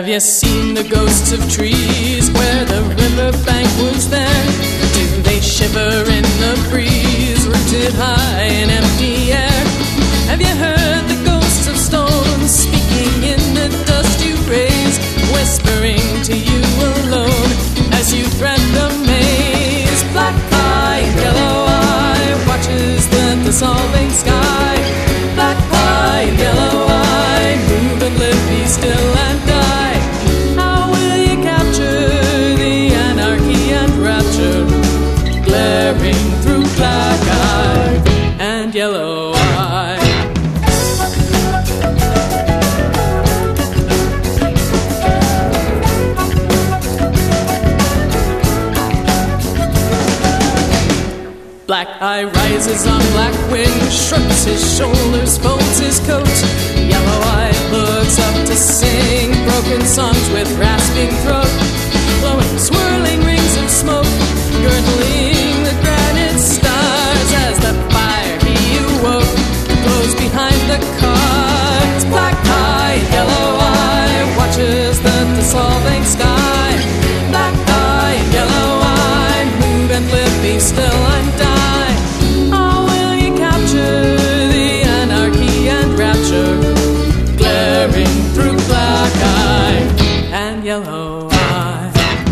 Have you seen the ghosts of trees where the riverbank was then? Do they shiver in the breeze, rooted high in empty air? Have you heard the ghosts of stones speaking in the dust you raise, whispering to you alone as you thread the maze? Black eye, yellow eye watches the dissolving sky. Black eye, yellow eye, move and live, be still and die. How will you capture the anarchy and rapture, glaring through black eye and yellow eye? Black eye rises on black wings, shrugs his shoulders, folds his coat. Yellow eye looks up to sing broken songs with rasping throat, blowing swirling rings of smoke, girdling the granite stars as the fire he awoke glows behind the cars. Black eye, yellow eye watches the dissolving sky. Black eye, yellow eye, move and live, be still and die. How will you capture the anarchy and rapture, glaring through black eye and yellow eye?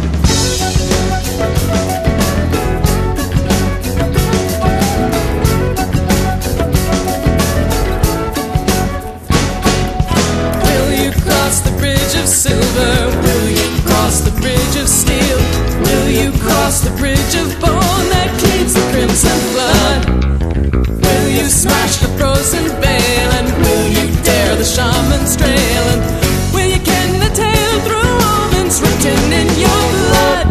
Will you cross the bridge of silver? Will you cross the bridge of steel? Will you cross the bridge of bone that cleaves the crimson blood? Will you smash the frozen veil, and will you dare the shaman's trail, and will you ken the tale through omens written in your blood?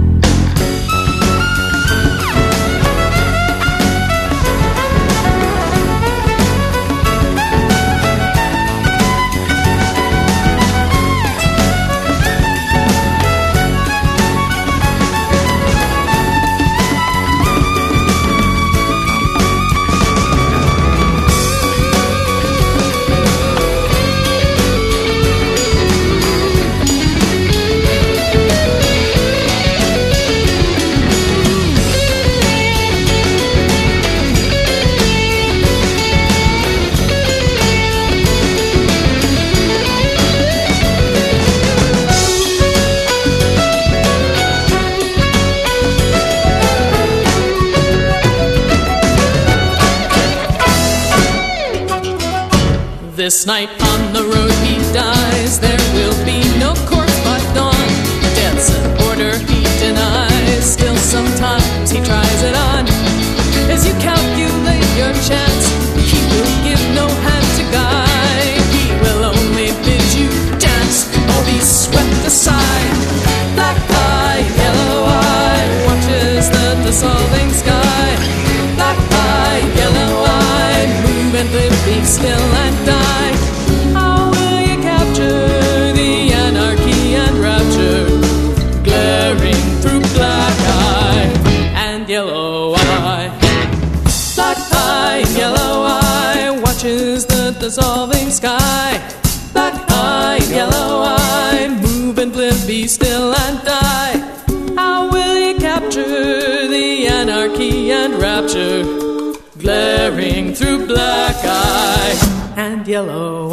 This night on the road he dies, there will be no corpse by dawn. Death's an order he denies, still sometimes he tries it on. As you calculate your chance, he will give no hand to guide. He will only bid you dance or be swept aside. Black eye, yellow eye watches the dissolving sky. Black eye, yellow eye, move and live, be still and die. How will you capture the anarchy and rapture, glaring through black eye and yellow eye? Black eye, yellow eye watches the dissolving sky. Black eye, yellow eye, move and live, be still and die. How will you capture the anarchy and rapture, glaring through black eye and yellow